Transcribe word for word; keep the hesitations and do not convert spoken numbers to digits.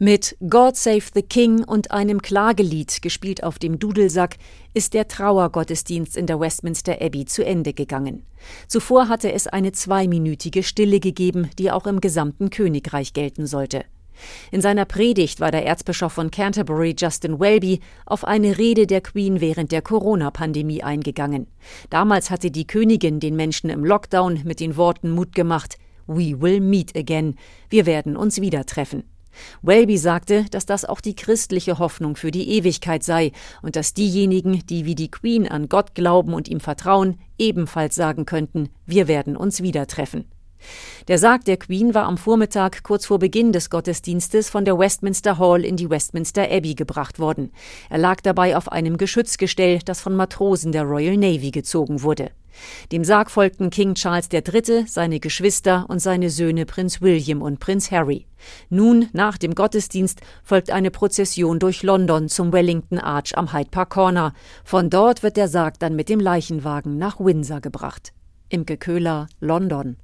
Mit God Save the King und einem Klagelied, gespielt auf dem Dudelsack, ist der Trauergottesdienst in der Westminster Abbey zu Ende gegangen. Zuvor hatte es eine zweiminütige Stille gegeben, die auch im gesamten Königreich gelten sollte. In seiner Predigt war der Erzbischof von Canterbury, Justin Welby, auf eine Rede der Queen während der Corona-Pandemie eingegangen. Damals hatte die Königin den Menschen im Lockdown mit den Worten Mut gemacht: „We will meet again", wir werden uns wieder treffen. Welby sagte, dass das auch die christliche Hoffnung für die Ewigkeit sei und dass diejenigen, die wie die Queen an Gott glauben und ihm vertrauen, ebenfalls sagen könnten: wir werden uns wieder treffen. Der Sarg der Queen war am Vormittag kurz vor Beginn des Gottesdienstes von der Westminster Hall in die Westminster Abbey gebracht worden. Er lag dabei auf einem Geschützgestell, das von Matrosen der Royal Navy gezogen wurde. Dem Sarg folgten King Charles der Dritte, seine Geschwister und seine Söhne Prinz William und Prinz Harry. Nun, nach dem Gottesdienst, folgt eine Prozession durch London zum Wellington Arch am Hyde Park Corner. Von dort wird der Sarg dann mit dem Leichenwagen nach Windsor gebracht. Imke Köhler, London.